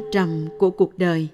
trầm của cuộc đời.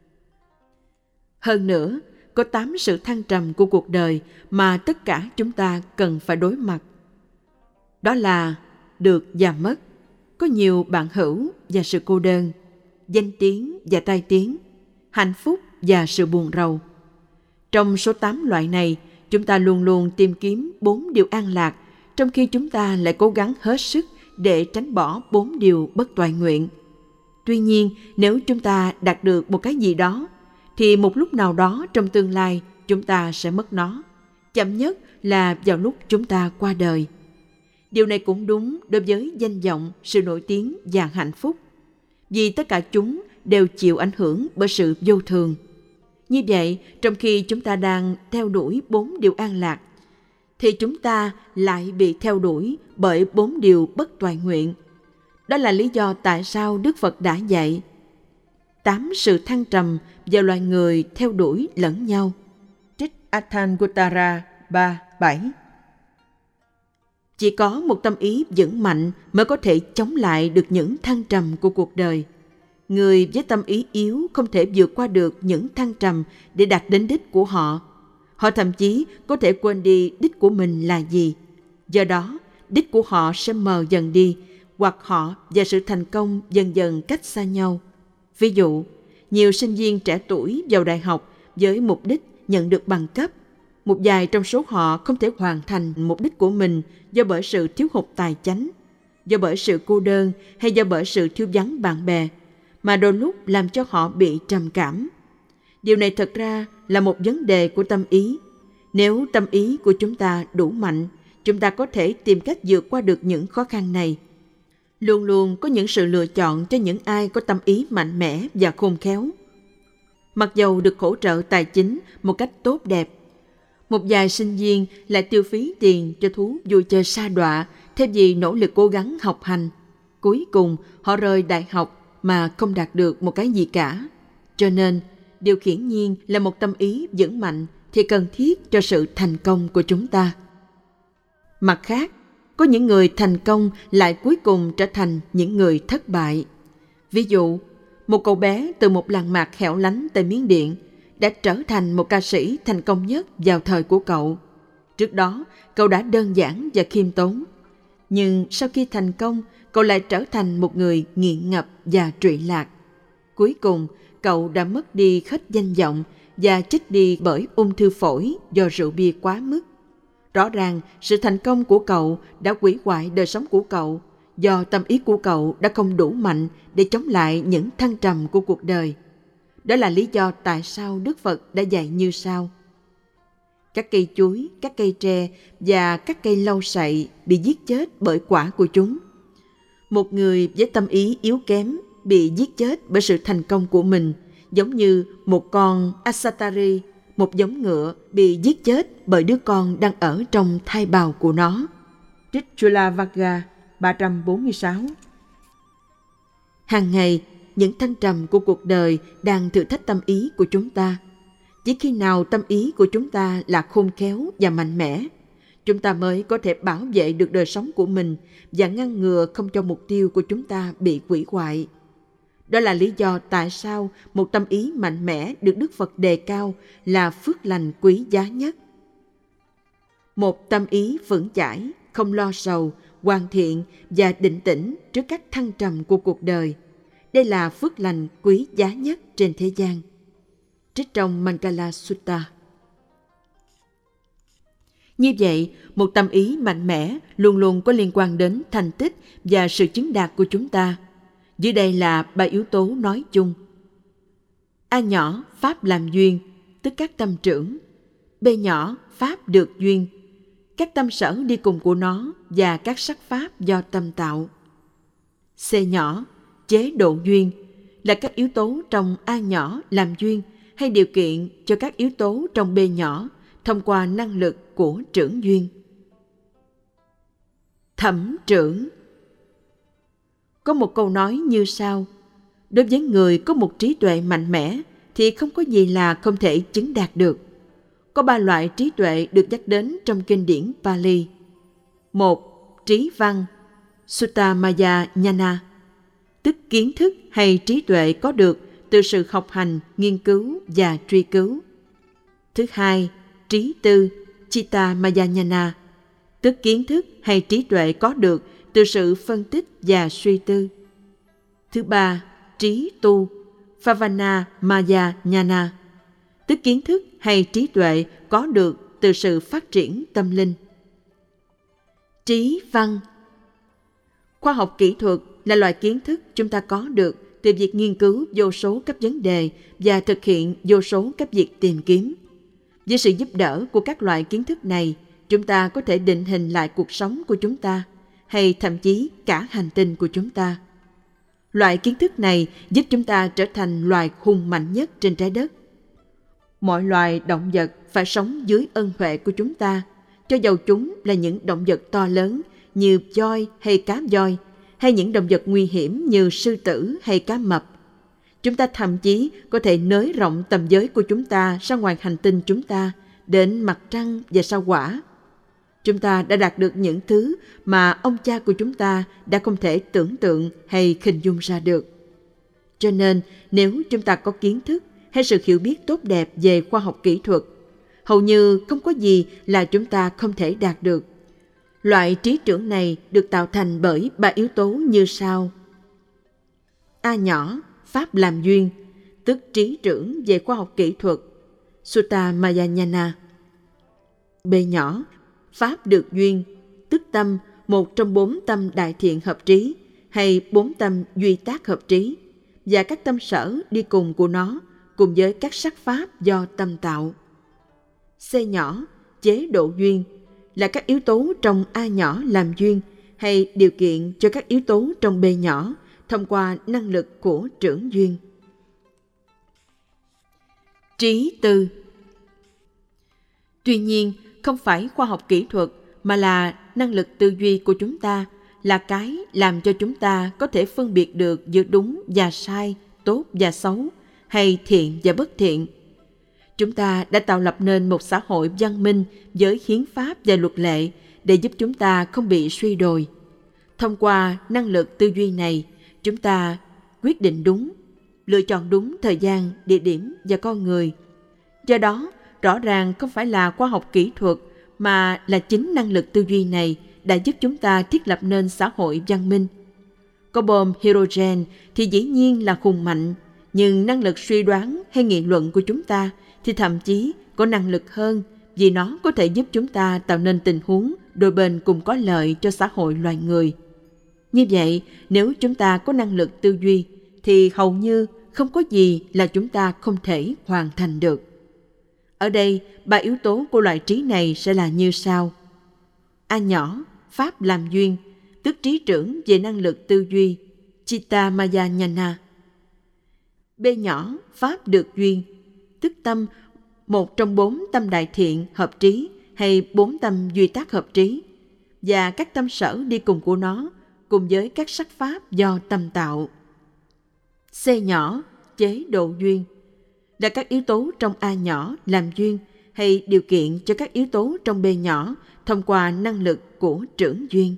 Hơn nữa, có 8 sự thăng trầm của cuộc đời mà tất cả chúng ta cần phải đối mặt. Đó là được và mất, có nhiều bạn hữu và sự cô đơn, danh tiếng và tai tiếng, hạnh phúc và sự buồn rầu. Trong số 8 loại này, chúng ta luôn luôn tìm kiếm 4 điều an lạc, trong khi chúng ta lại cố gắng hết sức để tránh bỏ 4 điều bất toại nguyện. Tuy nhiên, nếu chúng ta đạt được một cái gì đó, thì một lúc nào đó trong tương lai chúng ta sẽ mất nó, chậm nhất là vào lúc chúng ta qua đời. Điều này cũng đúng đối với danh vọng, sự nổi tiếng và hạnh phúc, vì tất cả chúng đều chịu ảnh hưởng bởi sự vô thường. Như vậy, trong khi chúng ta đang theo đuổi 4 điều an lạc, thì chúng ta lại bị theo đuổi bởi 4 điều bất toại nguyện. Đó là lý do tại sao Đức Phật đã dạy 8 sự thăng trầm và loài người theo đuổi lẫn nhau. Trích Atthanaguttara 3.7. Chỉ có một tâm ý vững mạnh mới có thể chống lại được những thăng trầm của cuộc đời. Người với tâm ý yếu không thể vượt qua được những thăng trầm để đạt đến đích của họ. Họ thậm chí có thể quên đi đích của mình là gì. Do đó, đích của họ sẽ mờ dần đi, hoặc họ và sự thành công dần dần cách xa nhau. Ví dụ, nhiều sinh viên trẻ tuổi vào đại học với mục đích nhận được bằng cấp. Một vài trong số họ không thể hoàn thành mục đích của mình do bởi sự thiếu hụt tài chánh, do bởi sự cô đơn hay do bởi sự thiếu vắng bạn bè, mà đôi lúc làm cho họ bị trầm cảm. Điều này thật ra là một vấn đề của tâm ý. Nếu tâm ý của chúng ta đủ mạnh, chúng ta có thể tìm cách vượt qua được những khó khăn này. Luôn luôn có những sự lựa chọn cho những ai có tâm ý mạnh mẽ và khôn khéo. Mặc dầu được hỗ trợ tài chính một cách tốt đẹp, một vài sinh viên lại tiêu phí tiền cho thú vui chơi sa đọa thay vì nỗ lực cố gắng học hành. Cuối cùng, họ rời đại học mà không đạt được một cái gì cả. Cho nên, điều hiển nhiên là một tâm ý vững mạnh thì cần thiết cho sự thành công của chúng ta. Mặt khác, có những người thành công lại cuối cùng trở thành những người thất bại. Ví dụ, một cậu bé từ một làng mạc hẻo lánh tại Miến Điện đã trở thành một ca sĩ thành công nhất vào thời của cậu. Trước đó, cậu đã đơn giản và khiêm tốn. Nhưng sau khi thành công, cậu lại trở thành một người nghiện ngập và trụy lạc. Cuối cùng, cậu đã mất đi hết danh vọng và chết đi bởi ung thư phổi do rượu bia quá mức. Rõ ràng, sự thành công của cậu đã hủy hoại đời sống của cậu do tâm ý của cậu đã không đủ mạnh để chống lại những thăng trầm của cuộc đời. Đó là lý do tại sao Đức Phật đã dạy như sau. Các cây chuối, các cây tre và các cây lau sậy bị giết chết bởi quả của chúng. Một người với tâm ý yếu kém bị giết chết bởi sự thành công của mình, giống như một con Asatari, một giống ngựa bị giết chết bởi đứa con đang ở trong thai bào của nó. Trích Chulavagga 346. Hàng ngày, những thăng trầm của cuộc đời đang thử thách tâm ý của chúng ta. Chỉ khi nào tâm ý của chúng ta là khôn khéo và mạnh mẽ, chúng ta mới có thể bảo vệ được đời sống của mình và ngăn ngừa không cho mục tiêu của chúng ta bị hủy hoại. Đó là lý do tại sao một tâm ý mạnh mẽ được Đức Phật đề cao là phước lành quý giá nhất. Một tâm ý vững chãi, không lo sầu, hoàn thiện và định tĩnh trước các thăng trầm của cuộc đời. Đây là phước lành quý giá nhất trên thế gian. Trích trong Mangala Sutta. Như vậy, một tâm ý mạnh mẽ luôn luôn có liên quan đến thành tích và sự chứng đạt của chúng ta. Dưới đây là 3 yếu tố nói chung. A nhỏ, pháp làm duyên, tức các tâm trưởng. B nhỏ, pháp được duyên, các tâm sở đi cùng của nó và các sắc pháp do tâm tạo. C nhỏ, chế độ duyên, là các yếu tố trong A nhỏ làm duyên hay điều kiện cho các yếu tố trong B nhỏ thông qua năng lực của trưởng duyên. Thẩm trưởng. Có một câu nói như sau: đối với người có một trí tuệ mạnh mẽ thì không có gì là không thể chứng đạt được. Có 3 loại trí tuệ được nhắc đến trong kinh điển Pali. 1. Trí văn, Sutta Maya Nhana. tức kiến thức hay trí tuệ có được từ sự học hành, nghiên cứu và truy cứu. Thứ hai, trí tư, Chitta Mahayana, tức kiến thức hay trí tuệ có được từ sự phân tích và suy tư. Thứ ba, trí tu, Bhavana Mahayana, tức kiến thức hay trí tuệ có được từ sự phát triển tâm linh. Trí văn, khoa học kỹ thuật là loại kiến thức chúng ta có được từ việc nghiên cứu vô số các vấn đề và thực hiện vô số các việc tìm kiếm. Với sự giúp đỡ của các loại kiến thức này, chúng ta có thể định hình lại cuộc sống của chúng ta, hay thậm chí cả hành tinh của chúng ta. Loại kiến thức này giúp chúng ta trở thành loài hùng mạnh nhất trên trái đất. Mọi loài động vật phải sống dưới ân huệ của chúng ta, cho dầu chúng là những động vật to lớn như voi hay cá voi, hay những động vật nguy hiểm như sư tử hay cá mập. Chúng ta thậm chí có thể nới rộng tầm giới của chúng ta ra ngoài hành tinh chúng ta, đến mặt trăng và sao Hỏa. Chúng ta đã đạt được những thứ mà ông cha của chúng ta đã không thể tưởng tượng hay hình dung ra được. Cho nên, nếu chúng ta có kiến thức hay sự hiểu biết tốt đẹp về khoa học kỹ thuật, hầu như không có gì là chúng ta không thể đạt được. Loại trí trưởng này được tạo thành bởi 3 yếu tố như sau. A nhỏ, pháp làm duyên, tức trí trưởng về khoa học kỹ thuật, Sutta Mahayana. B nhỏ, pháp được duyên, tức tâm, một trong 4 tâm đại thiện hợp trí, hay 4 tâm duy tác hợp trí, và các tâm sở đi cùng của nó, cùng với các sắc pháp do tâm tạo. C nhỏ, chế độ duyên, là các yếu tố trong A nhỏ làm duyên, hay điều kiện cho các yếu tố trong B nhỏ, thông qua năng lực của trưởng duyên. Trí tư. Tuy nhiên, không phải khoa học kỹ thuật, mà là năng lực tư duy của chúng ta, là cái làm cho chúng ta có thể phân biệt được giữa đúng và sai, tốt và xấu, hay thiện và bất thiện. Chúng ta đã tạo lập nên một xã hội văn minh với hiến pháp và luật lệ để giúp chúng ta không bị suy đồi. Thông qua năng lực tư duy này, chúng ta quyết định đúng, lựa chọn đúng thời gian, địa điểm và con người. Do đó, rõ ràng không phải là khoa học kỹ thuật, mà là chính năng lực tư duy này đã giúp chúng ta thiết lập nên xã hội văn minh. Có bom hydrogen thì dĩ nhiên là hùng mạnh, nhưng năng lực suy đoán hay nghị luận của chúng ta thì thậm chí có năng lực hơn, vì nó có thể giúp chúng ta tạo nên tình huống đôi bên cùng có lợi cho xã hội loài người. Như vậy, nếu chúng ta có năng lực tư duy, thì hầu như không có gì là chúng ta không thể hoàn thành được. Ở đây, 3 yếu tố của loại trí này sẽ là như sau. A nhỏ, pháp làm duyên, tức trí trưởng về năng lực tư duy, Chitta Mahayana. B nhỏ, pháp được duyên, tức tâm, một trong 4 tâm đại thiện hợp trí, hay 4 tâm duy tác hợp trí, và các tâm sở đi cùng của nó, cùng với các sắc pháp do tâm tạo. C nhỏ, chế độ duyên, là các yếu tố trong A nhỏ làm duyên, hay điều kiện cho các yếu tố trong B nhỏ thông qua năng lực của trưởng duyên.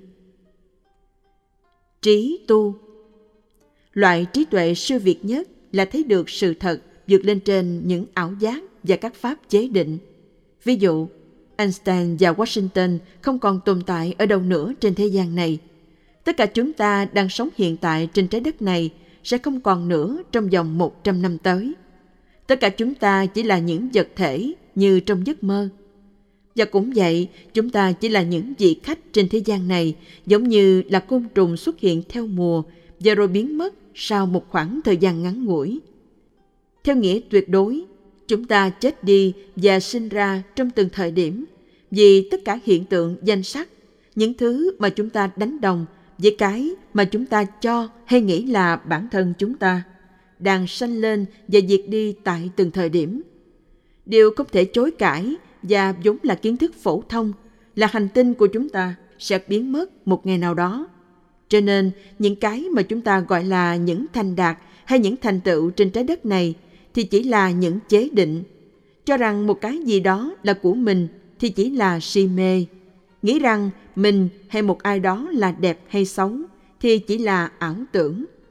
Trí tu. Loại trí tuệ siêu việt nhất là thấy được sự thật vượt lên trên những ảo giác và các pháp chế định. Ví dụ, Einstein và Washington không còn tồn tại ở đâu nữa trên thế gian này. Tất cả chúng ta đang sống hiện tại trên trái đất này sẽ không còn nữa trong vòng 100 năm tới. Tất cả chúng ta chỉ là những vật thể như trong giấc mơ. Và cũng vậy, chúng ta chỉ là những vị khách trên thế gian này, giống như là côn trùng xuất hiện theo mùa và rồi biến mất sau một khoảng thời gian ngắn ngủi. Theo nghĩa tuyệt đối, chúng ta chết đi và sinh ra trong từng thời điểm, vì tất cả hiện tượng danh sắc, những thứ mà chúng ta đánh đồng với cái mà chúng ta cho hay nghĩ là bản thân chúng ta, đang sanh lên và diệt đi tại từng thời điểm. Điều không thể chối cãi và vốn là kiến thức phổ thông là hành tinh của chúng ta sẽ biến mất một ngày nào đó. Cho nên, những cái mà chúng ta gọi là những thành đạt hay những thành tựu trên trái đất này thì chỉ là những chế định. Cho rằng một cái gì đó là của mình thì chỉ là si mê. Nghĩ rằng mình hay một ai đó là đẹp hay xấu thì chỉ là ảo tưởng.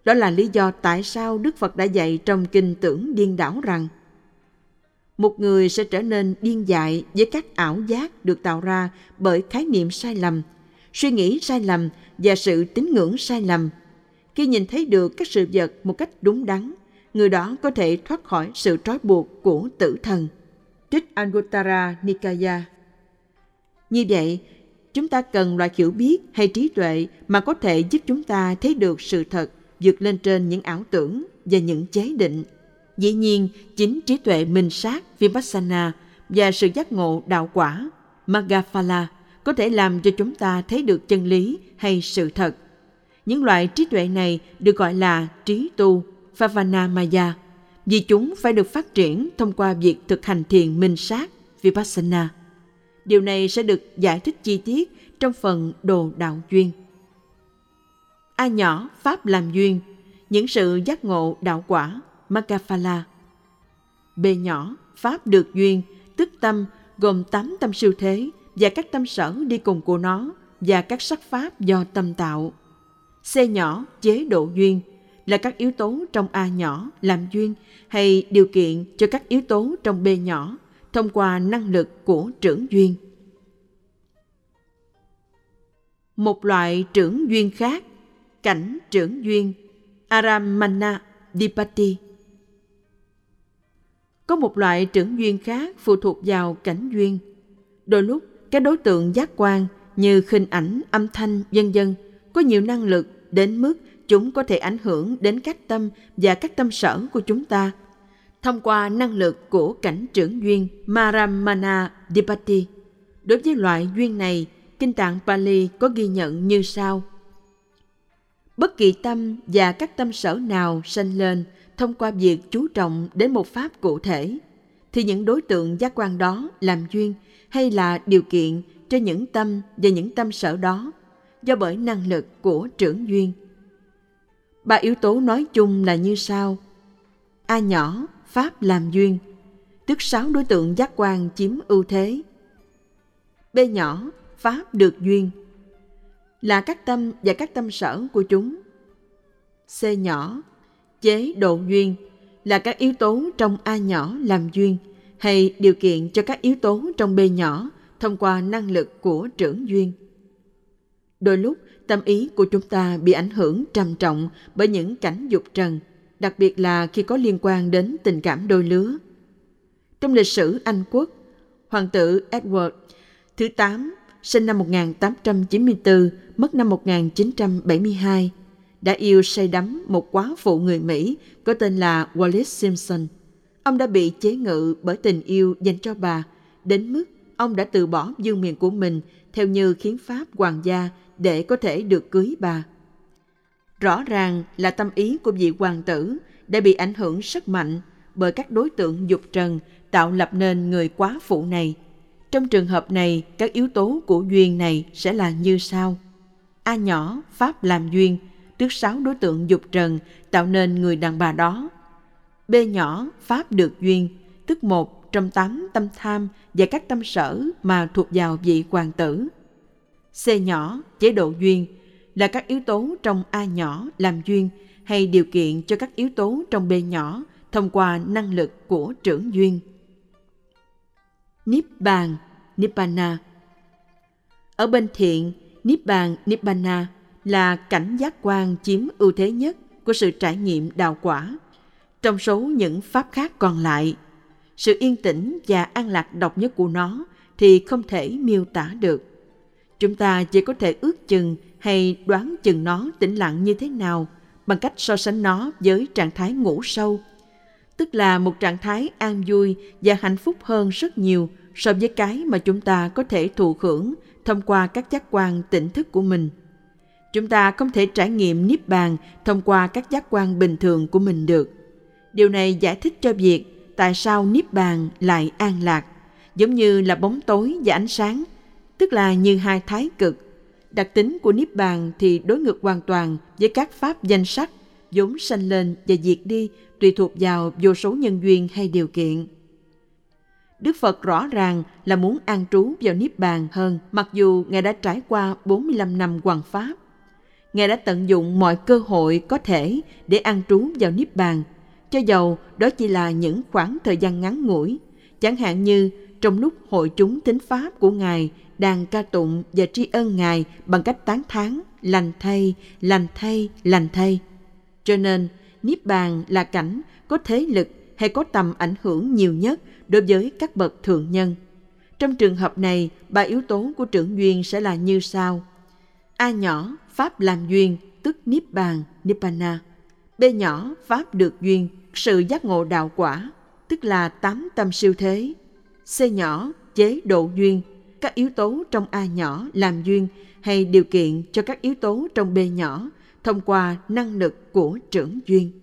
Đó là lý do tại sao Đức Phật đã dạy trong kinh Tưởng Điên Đảo rằng một người sẽ trở nên điên dại với các ảo giác được tạo ra bởi khái niệm sai lầm, suy nghĩ sai lầm và sự tín ngưỡng sai lầm. Khi nhìn thấy được các sự vật một cách đúng đắn, người đó có thể thoát khỏi sự trói buộc của tử thần. Trích Anguttara Nikaya. Như vậy, chúng ta cần loại hiểu biết hay trí tuệ mà có thể giúp chúng ta thấy được sự thật, vượt lên trên những ảo tưởng và những chế định. Dĩ nhiên, chính trí tuệ minh sát Vipassana và sự giác ngộ đạo quả Maggaphala có thể làm cho chúng ta thấy được chân lý hay sự thật. Những loại trí tuệ này được gọi là trí tu Bhavanamaya, vì chúng phải được phát triển thông qua việc thực hành thiền minh sát Vipassana. Điều này sẽ được giải thích chi tiết trong phần Đồ Đạo Duyên. A nhỏ pháp làm duyên, những sự giác ngộ đạo quả Maggaphala. B nhỏ pháp được duyên, tức tâm gồm 8 tâm siêu thế và các tâm sở đi cùng của nó và các sắc pháp do tâm tạo. C nhỏ chế độ duyên là các yếu tố trong A nhỏ làm duyên hay điều kiện cho các yếu tố trong B nhỏ thông qua năng lực của trưởng duyên. Một loại trưởng duyên khác, cảnh trưởng duyên Aramana Dipati. Có một loại trưởng duyên khác phụ thuộc vào cảnh duyên. Đôi lúc, các đối tượng giác quan như hình ảnh, âm thanh, vân vân có nhiều năng lực đến mức chúng có thể ảnh hưởng đến các tâm và các tâm sở của chúng ta. Thông qua năng lực của cảnh trưởng duyên Maramana Dipati, đối với loại duyên này, Kinh Tạng Pali có ghi nhận như sau. Bất kỳ tâm và các tâm sở nào sanh lên thông qua việc chú trọng đến một pháp cụ thể, thì những đối tượng giác quan đó làm duyên hay là điều kiện cho những tâm và những tâm sở đó do bởi năng lực của trưởng duyên. 3 yếu tố nói chung là như sau. A nhỏ, pháp làm duyên, tức 6 đối tượng giác quan chiếm ưu thế. B nhỏ, pháp được duyên, là các tâm và các tâm sở của chúng. C nhỏ, chế độ duyên, là các yếu tố trong A nhỏ làm duyên hay điều kiện cho các yếu tố trong B nhỏ thông qua năng lực của trưởng duyên. Đôi lúc, tâm ý của chúng ta bị ảnh hưởng trầm trọng bởi những cảnh dục trần, đặc biệt là khi có liên quan đến tình cảm đôi lứa. Trong lịch sử Anh quốc, hoàng tử Edward thứ 8, sinh năm 1894, mất năm 1972, đã yêu say đắm một quá phụ người Mỹ có tên là Wallis Simpson. Ông đã bị chế ngự bởi tình yêu dành cho bà, đến mức ông đã từ bỏ vương miện của mình theo như hiến pháp hoàng gia để có thể được cưới bà. Rõ ràng là tâm ý của vị hoàng tử đã bị ảnh hưởng rất mạnh bởi các đối tượng dục trần tạo lập nên người quá phụ này. Trong trường hợp này, các yếu tố của duyên này sẽ là như sau. A nhỏ, pháp làm duyên, tức 6 đối tượng dục trần tạo nên người đàn bà đó. B nhỏ, pháp được duyên, tức 1 trong 8 tâm tham và các tâm sở mà thuộc vào vị hoàng tử. C nhỏ, chế độ duyên, là các yếu tố trong A nhỏ làm duyên hay điều kiện cho các yếu tố trong B nhỏ thông qua năng lực của trưởng duyên. Niết bàn, Nibbana. Ở bên thiện, Niết bàn, Nibbana là cảnh giác quan chiếm ưu thế nhất của sự trải nghiệm đạo quả. Trong số những pháp khác còn lại, sự yên tĩnh và an lạc độc nhất của nó thì không thể miêu tả được. Chúng ta chỉ có thể ước chừng hay đoán chừng nó tĩnh lặng như thế nào bằng cách so sánh nó với trạng thái ngủ sâu, tức là một trạng thái an vui và hạnh phúc hơn rất nhiều so với cái mà chúng ta có thể thụ hưởng thông qua các giác quan tỉnh thức của mình. Chúng ta không thể trải nghiệm Niết bàn thông qua các giác quan bình thường của mình được. Điều này giải thích cho việc tại sao Niết bàn lại an lạc, giống như là bóng tối và ánh sáng, tức là như hai thái cực. Đặc tính của Niết bàn thì đối ngược hoàn toàn với các pháp danh sắc, vốn sanh lên và diệt đi tùy thuộc vào vô số nhân duyên hay điều kiện. Đức Phật rõ ràng là muốn an trú vào Niết bàn hơn, mặc dù Ngài đã trải qua 45 năm hoằng pháp. Ngài đã tận dụng mọi cơ hội có thể để an trú vào Niết Bàn, cho dầu đó chỉ là những khoảng thời gian ngắn ngủi, chẳng hạn như trong lúc hội chúng thính pháp của Ngài đang ca tụng và tri ân Ngài bằng cách tán thán lành thay, lành thay, lành thay. Cho nên, Niết Bàn là cảnh có thế lực hay có tầm ảnh hưởng nhiều nhất đối với các bậc thượng nhân. Trong trường hợp này, 3 yếu tố của trưởng duyên sẽ là như sau. A nhỏ, pháp làm duyên, tức Niết Bàn, Nibbana. B nhỏ, pháp được duyên, sự giác ngộ đạo quả, tức là 8 tâm siêu thế. C nhỏ, chế độ duyên, các yếu tố trong A nhỏ làm duyên hay điều kiện cho các yếu tố trong B nhỏ thông qua năng lực của trưởng duyên.